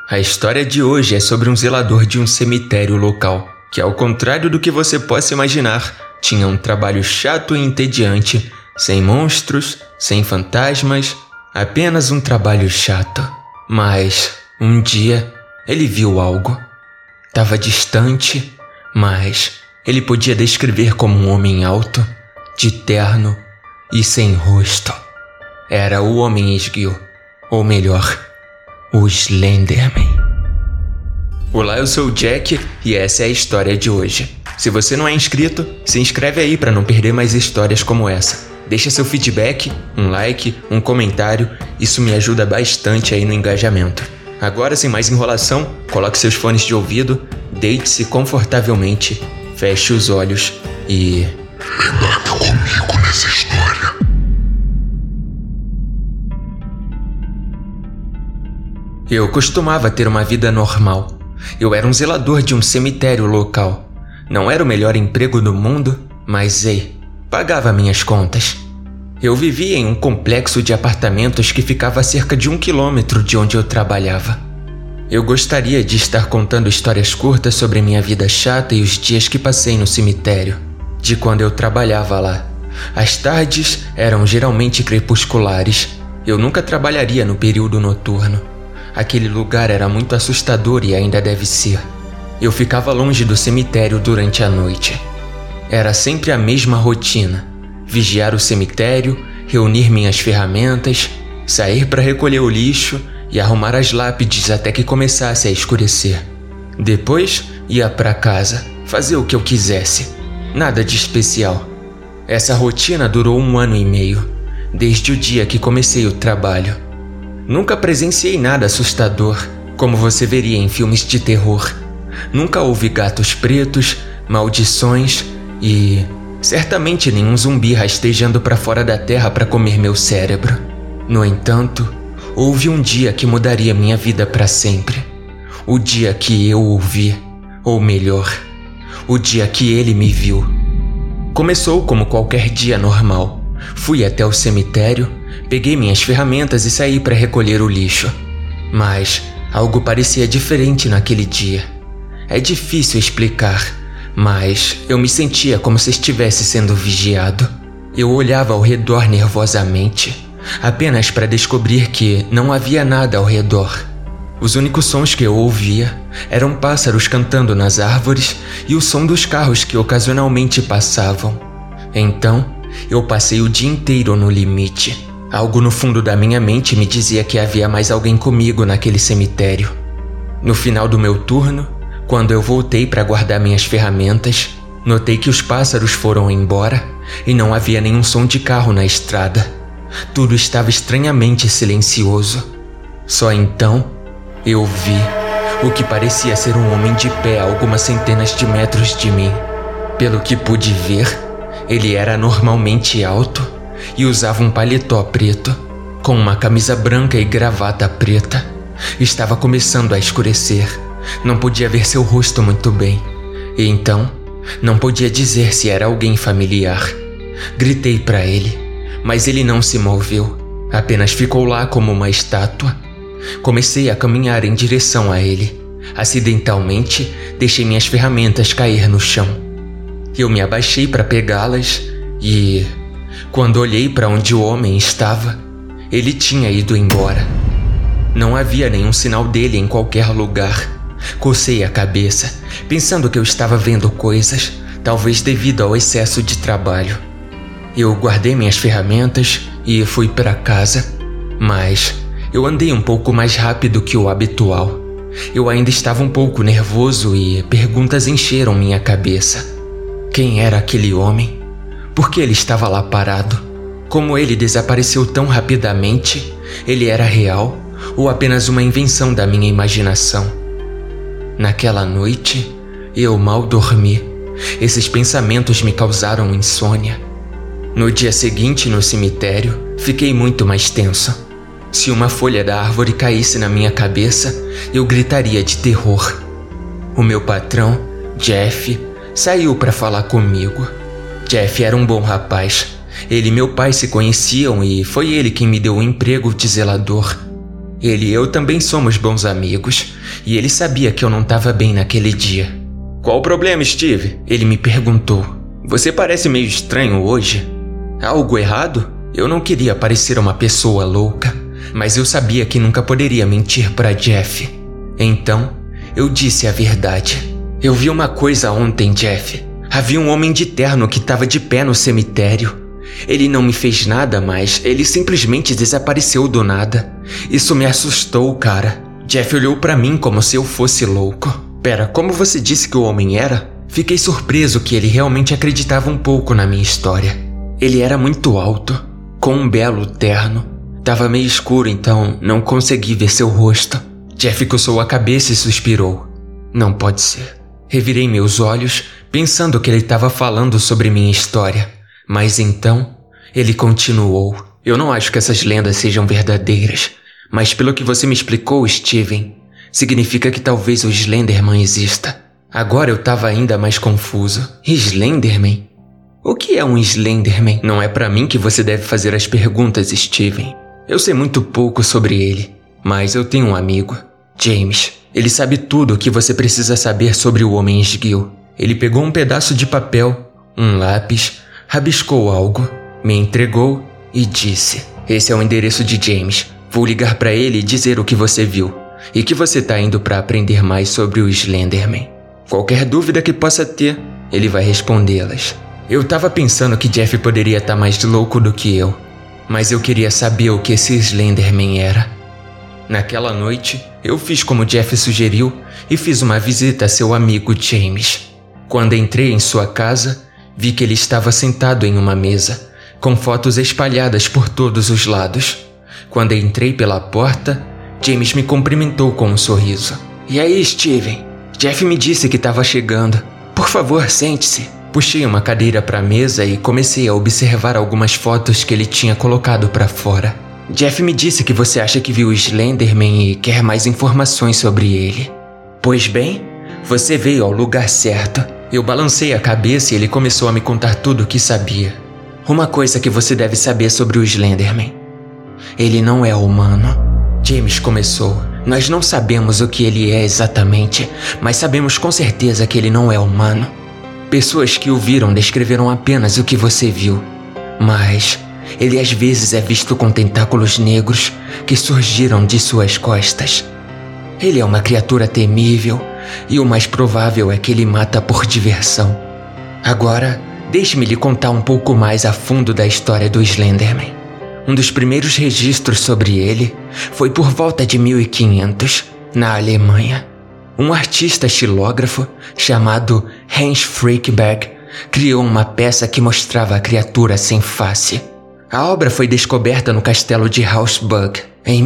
A história de hoje é sobre um zelador de um cemitério local, que, ao contrário do que você possa imaginar, tinha um trabalho chato e entediante, sem monstros, sem fantasmas, apenas um trabalho chato. Mas, um dia, ele viu algo. Estava distante, mas ele podia descrever como um homem alto, de terno e sem rosto. Era o Homem Esguio, ou melhor, o Slenderman. Olá, eu sou o Jack e essa é a história de hoje. Se você não é inscrito, se inscreve aí para não perder mais histórias como essa. Deixa seu feedback, um like, um comentário, isso me ajuda bastante aí no engajamento. Agora, sem mais enrolação, coloque seus fones de ouvido, deite-se confortavelmente, feche os olhos e... embarque comigo nessa história. Eu costumava ter uma vida normal. Eu era um zelador de um cemitério local. Não era o melhor emprego do mundo, mas pagava minhas contas. Eu vivia em um complexo de apartamentos que ficava a cerca de 1 quilômetro de onde eu trabalhava. Eu gostaria de estar contando histórias curtas sobre minha vida chata e os dias que passei no cemitério, de quando eu trabalhava lá. As tardes eram geralmente crepusculares. Eu nunca trabalharia no período noturno. Aquele lugar era muito assustador e ainda deve ser. Eu ficava longe do cemitério durante a noite. Era sempre a mesma rotina: vigiar o cemitério, reunir minhas ferramentas, sair para recolher o lixo e arrumar as lápides até que começasse a escurecer. Depois ia para casa, fazer o que eu quisesse. Nada de especial. Essa rotina durou 1 ano e meio, desde o dia que comecei o trabalho. Nunca presenciei nada assustador, como você veria em filmes de terror. Nunca houve gatos pretos, maldições e certamente nenhum zumbi rastejando para fora da terra para comer meu cérebro. No entanto, houve um dia que mudaria minha vida para sempre. O dia que eu o vi, ou melhor, o dia que ele me viu. Começou como qualquer dia normal. Fui até o cemitério, peguei minhas ferramentas e saí para recolher o lixo. Mas algo parecia diferente naquele dia. É difícil explicar, mas eu me sentia como se estivesse sendo vigiado. Eu olhava ao redor nervosamente, apenas para descobrir que não havia nada ao redor. Os únicos sons que eu ouvia eram pássaros cantando nas árvores e o som dos carros que ocasionalmente passavam. Então, eu passei o dia inteiro no limite. Algo no fundo da minha mente me dizia que havia mais alguém comigo naquele cemitério. No final do meu turno, quando eu voltei para guardar minhas ferramentas, notei que os pássaros foram embora e não havia nenhum som de carro na estrada. Tudo estava estranhamente silencioso. Só então, eu vi o que parecia ser um homem de pé a algumas centenas de metros de mim. Pelo que pude ver, ele era anormalmente alto e usava um paletó preto, com uma camisa branca e gravata preta. Estava começando a escurecer. Não podia ver seu rosto muito bem. E então, não podia dizer se era alguém familiar. Gritei para ele, mas ele não se moveu. Apenas ficou lá como uma estátua. Comecei a caminhar em direção a ele. Acidentalmente, deixei minhas ferramentas cair no chão. Eu me abaixei para pegá-las e, quando olhei para onde o homem estava, ele tinha ido embora. Não havia nenhum sinal dele em qualquer lugar. Cocei a cabeça, pensando que eu estava vendo coisas, talvez devido ao excesso de trabalho. Eu guardei minhas ferramentas e fui para casa, mas eu andei um pouco mais rápido que o habitual. Eu ainda estava um pouco nervoso e perguntas encheram minha cabeça. Quem era aquele homem? Por que ele estava lá parado? Como ele desapareceu tão rapidamente? Ele era real ou apenas uma invenção da minha imaginação? Naquela noite, eu mal dormi. Esses pensamentos me causaram insônia. No dia seguinte, no cemitério, fiquei muito mais tenso. Se uma folha da árvore caísse na minha cabeça, eu gritaria de terror. O meu patrão, Jeff, saiu para falar comigo. Jeff era um bom rapaz. Ele e meu pai se conheciam e foi ele quem me deu o emprego de zelador. Ele e eu também somos bons amigos, e ele sabia que eu não estava bem naquele dia. Qual o problema, Steve? Ele me perguntou. Você parece meio estranho hoje. Algo errado? Eu não queria parecer uma pessoa louca, mas eu sabia que nunca poderia mentir para Jeff. Então, eu disse a verdade. Eu vi uma coisa ontem, Jeff. Havia um homem de terno que estava de pé no cemitério. Ele não me fez nada, mas ele simplesmente desapareceu do nada. Isso me assustou, cara. Jeff olhou pra mim como se eu fosse louco. Pera, como você disse que o homem era? Fiquei surpreso que ele realmente acreditava um pouco na minha história. Ele era muito alto, com um belo terno. Tava meio escuro, então não consegui ver seu rosto. Jeff coçou a cabeça e suspirou. Não pode ser. Revirei meus olhos, pensando que ele estava falando sobre minha história. Mas então, ele continuou. Eu não acho que essas lendas sejam verdadeiras, mas pelo que você me explicou, Steven, significa que talvez o Slenderman exista. Agora eu estava ainda mais confuso. Slenderman? O que é um Slenderman? Não é pra mim que você deve fazer as perguntas, Steven. Eu sei muito pouco sobre ele, mas eu tenho um amigo, James. Ele sabe tudo o que você precisa saber sobre o Homem Esguio. Ele pegou um pedaço de papel, um lápis, rabiscou algo, me entregou e disse: esse é o endereço de James. Vou ligar para ele e dizer o que você viu e que você tá indo para aprender mais sobre o Slenderman. Qualquer dúvida que possa ter, ele vai respondê-las. Eu tava pensando que Jeff poderia estar mais louco do que eu, mas eu queria saber o que esse Slenderman era. Naquela noite, eu fiz como Jeff sugeriu e fiz uma visita a seu amigo James. Quando entrei em sua casa, vi que ele estava sentado em uma mesa, com fotos espalhadas por todos os lados. Quando entrei pela porta, James me cumprimentou com um sorriso. E aí, Steven? Jeff me disse que estava chegando. Por favor, sente-se. Puxei uma cadeira para a mesa e comecei a observar algumas fotos que ele tinha colocado para fora. Jeff me disse que você acha que viu o Slenderman e quer mais informações sobre ele. Pois bem, você veio ao lugar certo. Eu balancei a cabeça e ele começou a me contar tudo o que sabia. Uma coisa que você deve saber sobre o Slenderman. Ele não é humano. James começou. Nós não sabemos o que ele é exatamente, mas sabemos com certeza que ele não é humano. Pessoas que o viram descreveram apenas o que você viu. Mas ele às vezes é visto com tentáculos negros que surgiram de suas costas. Ele é uma criatura temível e o mais provável é que ele mata por diversão. Agora, deixe-me lhe contar um pouco mais a fundo da história do Slenderman. Um dos primeiros registros sobre ele foi por volta de 1500, na Alemanha. Um artista estilógrafo chamado Hans Frickeberg criou uma peça que mostrava a criatura sem face. A obra foi descoberta no castelo de Hausburg, em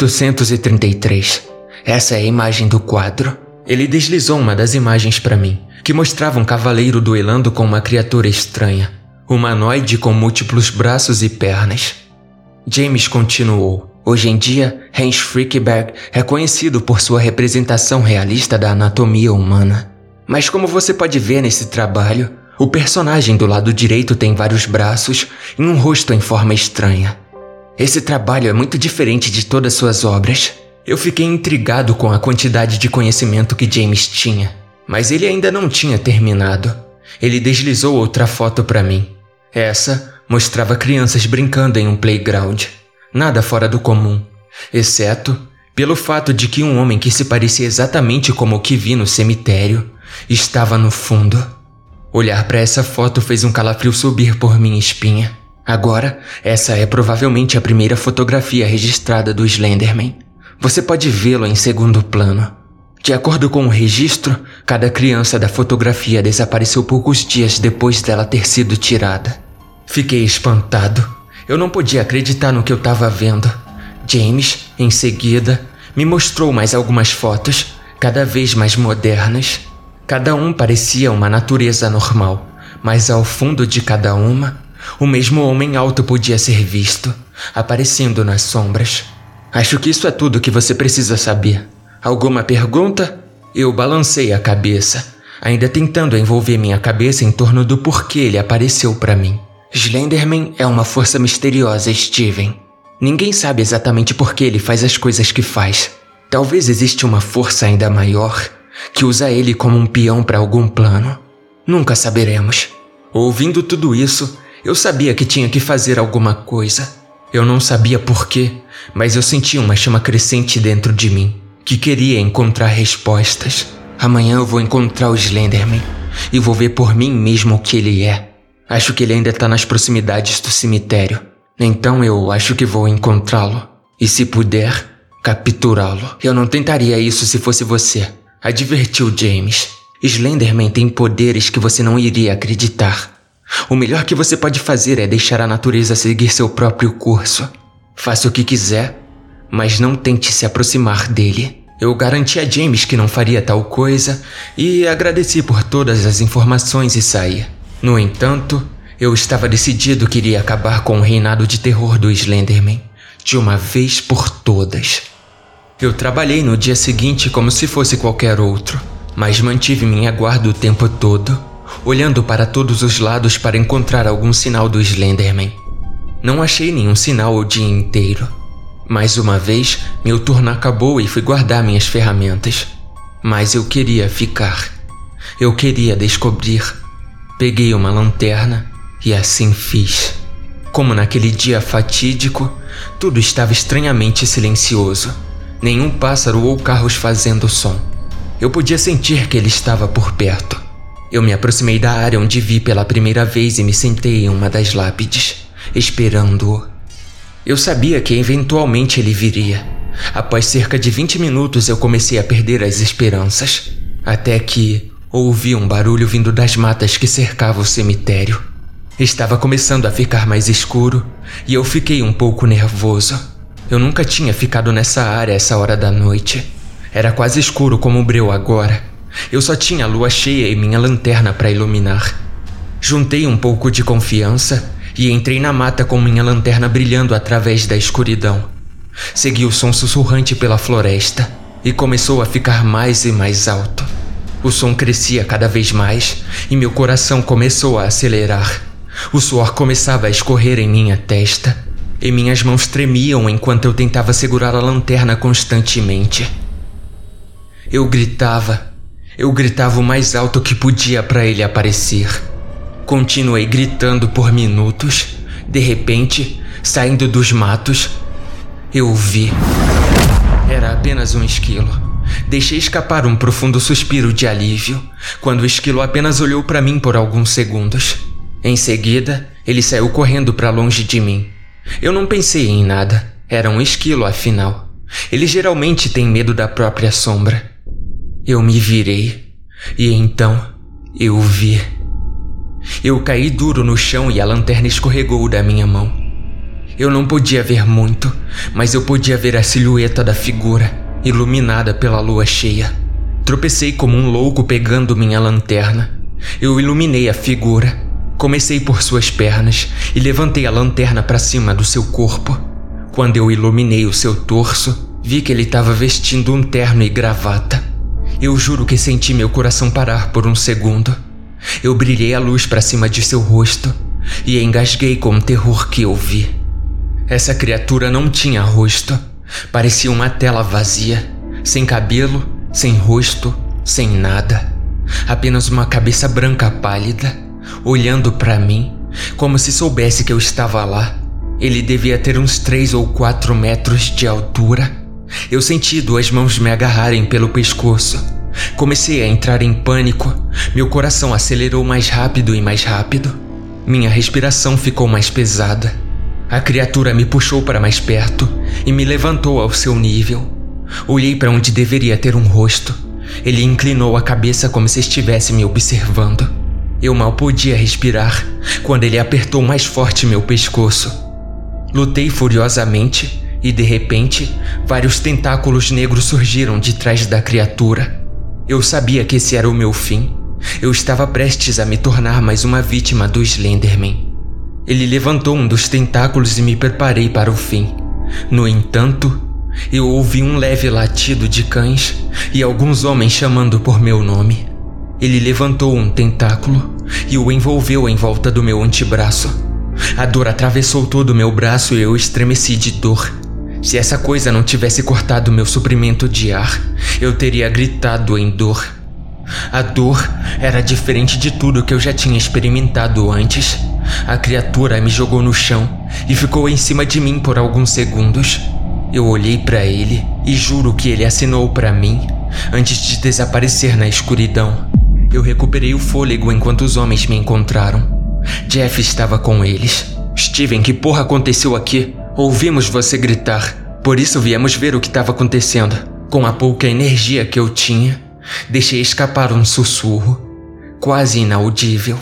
1833. Essa é a imagem do quadro. Ele deslizou uma das imagens para mim, que mostrava um cavaleiro duelando com uma criatura estranha, humanoide com múltiplos braços e pernas. James continuou. Hoje em dia, Hans Frickeberg é conhecido por sua representação realista da anatomia humana. Mas como você pode ver nesse trabalho, o personagem do lado direito tem vários braços e um rosto em forma estranha. Esse trabalho é muito diferente de todas suas obras. Eu fiquei intrigado com a quantidade de conhecimento que James tinha, mas ele ainda não tinha terminado. Ele deslizou outra foto para mim. Essa mostrava crianças brincando em um playground. Nada fora do comum, exceto pelo fato de que um homem que se parecia exatamente como o que vi no cemitério estava no fundo. Olhar para essa foto fez um calafrio subir por minha espinha. Agora, essa é provavelmente a primeira fotografia registrada do Slenderman. Você pode vê-lo em segundo plano. De acordo com o registro, cada criança da fotografia desapareceu poucos dias depois dela ter sido tirada. Fiquei espantado. Eu não podia acreditar no que eu estava vendo. James, em seguida, me mostrou mais algumas fotos, cada vez mais modernas. Cada um parecia uma natureza normal, mas ao fundo de cada uma, o mesmo homem alto podia ser visto, aparecendo nas sombras. Acho que isso é tudo que você precisa saber. Alguma pergunta? Eu balancei a cabeça, ainda tentando envolver minha cabeça em torno do porquê ele apareceu para mim. Slenderman é uma força misteriosa, Steven. Ninguém sabe exatamente por que ele faz as coisas que faz. Talvez exista uma força ainda maior que usa ele como um peão para algum plano. Nunca saberemos. Ouvindo tudo isso, eu sabia que tinha que fazer alguma coisa. Eu não sabia por quê, mas eu sentia uma chama crescente dentro de mim, que queria encontrar respostas. Amanhã eu vou encontrar o Slenderman e vou ver por mim mesmo o que ele é. Acho que ele ainda está nas proximidades do cemitério. Então eu acho que vou encontrá-lo. E se puder, capturá-lo. Eu não tentaria isso se fosse você, advertiu James. Slenderman tem poderes que você não iria acreditar. O melhor que você pode fazer é deixar a natureza seguir seu próprio curso. Faça o que quiser, mas não tente se aproximar dele. Eu garanti a James que não faria tal coisa e agradeci por todas as informações e saí. No entanto, eu estava decidido que iria acabar com o reinado de terror do Slenderman, de uma vez por todas. Eu trabalhei no dia seguinte como se fosse qualquer outro, mas mantive minha guarda o tempo todo, olhando para todos os lados para encontrar algum sinal do Slenderman. Não achei nenhum sinal o dia inteiro. Mais uma vez, meu turno acabou e fui guardar minhas ferramentas. Mas eu queria ficar. Eu queria descobrir. Peguei uma lanterna e assim fiz. Como naquele dia fatídico, tudo estava estranhamente silencioso. Nenhum pássaro ou carros fazendo som. Eu podia sentir que ele estava por perto. Eu me aproximei da área onde vi pela primeira vez e me sentei em uma das lápides, esperando-o. Eu sabia que eventualmente ele viria. Após cerca de 20 minutos eu comecei a perder as esperanças, até que ouvi um barulho vindo das matas que cercavam o cemitério. Estava começando a ficar mais escuro e eu fiquei um pouco nervoso. Eu nunca tinha ficado nessa área a essa hora da noite. Era quase escuro como o breu agora. Eu só tinha a lua cheia e minha lanterna para iluminar. Juntei um pouco de confiança e entrei na mata com minha lanterna brilhando através da escuridão. Segui o som sussurrante pela floresta e começou a ficar mais e mais alto. O som crescia cada vez mais e meu coração começou a acelerar. O suor começava a escorrer em minha testa e minhas mãos tremiam enquanto eu tentava segurar a lanterna constantemente. Eu gritava o mais alto que podia para ele aparecer. Continuei gritando por minutos. De repente, saindo dos matos, eu o vi. Era apenas um esquilo. Deixei escapar um profundo suspiro de alívio, quando o esquilo apenas olhou para mim por alguns segundos. Em seguida, ele saiu correndo para longe de mim. Eu não pensei em nada. Era um esquilo, afinal. Ele geralmente tem medo da própria sombra. Eu me virei, e então eu o vi. Eu caí duro no chão e a lanterna escorregou da minha mão. Eu não podia ver muito, mas eu podia ver a silhueta da figura, iluminada pela lua cheia. Tropecei como um louco pegando minha lanterna. Eu iluminei a figura, comecei por suas pernas e levantei a lanterna para cima do seu corpo. Quando eu iluminei o seu torso, vi que ele estava vestindo um terno e gravata. Eu juro que senti meu coração parar por um segundo. Eu brilhei a luz para cima de seu rosto e engasguei com o terror que eu vi. Essa criatura não tinha rosto. Parecia uma tela vazia, sem cabelo, sem rosto, sem nada. Apenas uma cabeça branca pálida, olhando para mim, como se soubesse que eu estava lá. Ele devia ter uns 3 ou 4 metros de altura. Eu senti 2 mãos me agarrarem pelo pescoço. Comecei a entrar em pânico. Meu coração acelerou mais rápido e mais rápido. Minha respiração ficou mais pesada. A criatura me puxou para mais perto e me levantou ao seu nível. Olhei para onde deveria ter um rosto. Ele inclinou a cabeça como se estivesse me observando. Eu mal podia respirar quando ele apertou mais forte meu pescoço. Lutei furiosamente e, de repente, vários tentáculos negros surgiram de trás da criatura. Eu sabia que esse era o meu fim. Eu estava prestes a me tornar mais uma vítima do Slenderman. Ele levantou um dos tentáculos e me preparei para o fim. No entanto, eu ouvi um leve latido de cães e alguns homens chamando por meu nome. Ele levantou um tentáculo e o envolveu em volta do meu antebraço. A dor atravessou todo o meu braço e eu estremeci de dor. Se essa coisa não tivesse cortado meu suprimento de ar, eu teria gritado em dor. A dor era diferente de tudo que eu já tinha experimentado antes. A criatura me jogou no chão e ficou em cima de mim por alguns segundos. Eu olhei para ele e juro que ele acenou para mim antes de desaparecer na escuridão. Eu recuperei o fôlego enquanto os homens me encontraram. Jeff estava com eles. Steven, que porra aconteceu aqui? Ouvimos você gritar, por isso viemos ver o que estava acontecendo. Com a pouca energia que eu tinha, deixei escapar um sussurro, quase inaudível.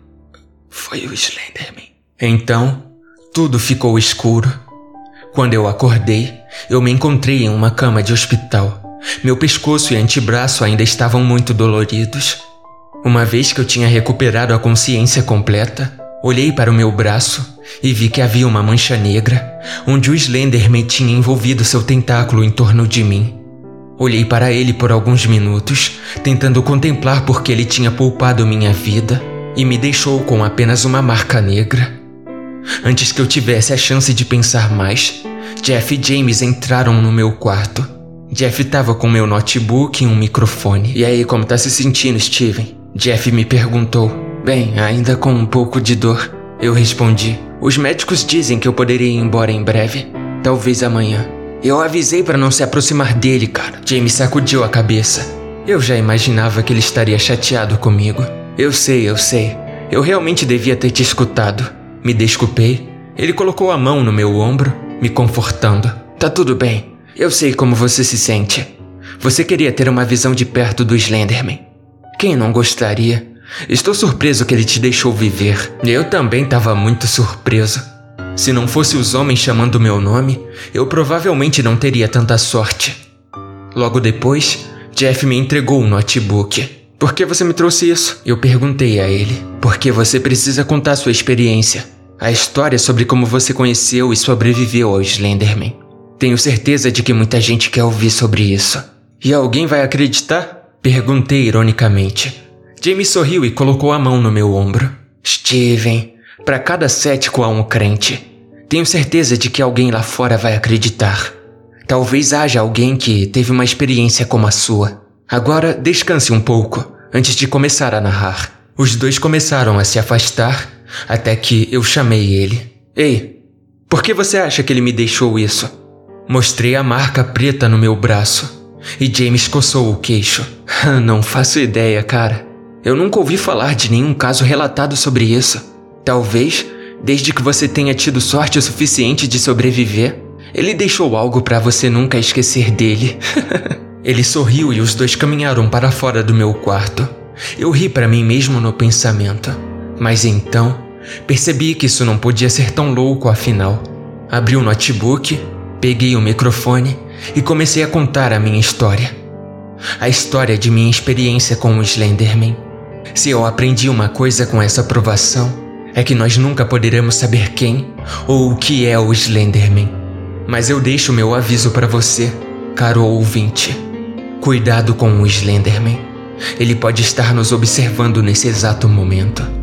Foi o Slenderman. Então, tudo ficou escuro. Quando eu acordei, eu me encontrei em uma cama de hospital. Meu pescoço e antebraço ainda estavam muito doloridos. Uma vez que eu tinha recuperado a consciência completa, olhei para o meu braço e vi que havia uma mancha negra, onde o Slenderman tinha envolvido seu tentáculo em torno de mim. Olhei para ele por alguns minutos, tentando contemplar porque ele tinha poupado minha vida e me deixou com apenas uma marca negra. Antes que eu tivesse a chance de pensar mais, Jeff e James entraram no meu quarto. Jeff estava com meu notebook e um microfone. E aí, como tá se sentindo, Steven? Jeff me perguntou. Bem, ainda com um pouco de dor. Eu respondi. Os médicos dizem que eu poderia ir embora em breve. Talvez amanhã. Eu avisei para não se aproximar dele, cara. James sacudiu a cabeça. Eu já imaginava que ele estaria chateado comigo. Eu sei. Eu realmente devia ter te escutado. Me desculpei. Ele colocou a mão no meu ombro, me confortando. Tá tudo bem. Eu sei como você se sente. Você queria ter uma visão de perto do Slenderman. Quem não gostaria? Estou surpreso que ele te deixou viver. Eu também estava muito surpreso. Se não fosse os homens chamando meu nome, eu provavelmente não teria tanta sorte. Logo depois, Jeff me entregou um notebook. Por que você me trouxe isso? Eu perguntei a ele. Porque você precisa contar sua experiência. A história sobre como você conheceu e sobreviveu ao Slenderman. Tenho certeza de que muita gente quer ouvir sobre isso. E alguém vai acreditar? Perguntei ironicamente. James sorriu e colocou a mão no meu ombro. Steven, para cada cético há um crente. Tenho certeza de que alguém lá fora vai acreditar. Talvez haja alguém que teve uma experiência como a sua. Agora descanse um pouco, antes de começar a narrar. Os dois começaram a se afastar, até que eu chamei ele. Ei, por que você acha que ele me deixou isso? Mostrei a marca preta no meu braço, e James coçou o queixo. Não faço ideia, cara. Eu nunca ouvi falar de nenhum caso relatado sobre isso. Talvez, desde que você tenha tido sorte o suficiente de sobreviver, ele deixou algo pra você nunca esquecer dele. Ele sorriu e os dois caminharam para fora do meu quarto. Eu ri pra mim mesmo no pensamento. Mas então, percebi que isso não podia ser tão louco afinal. Abri o notebook, peguei o microfone e comecei a contar a minha história. A história de minha experiência com o Slenderman. Se eu aprendi uma coisa com essa provação, é que nós nunca poderemos saber quem ou o que é o Slenderman. Mas eu deixo meu aviso para você, caro ouvinte. Cuidado com o Slenderman. Ele pode estar nos observando nesse exato momento.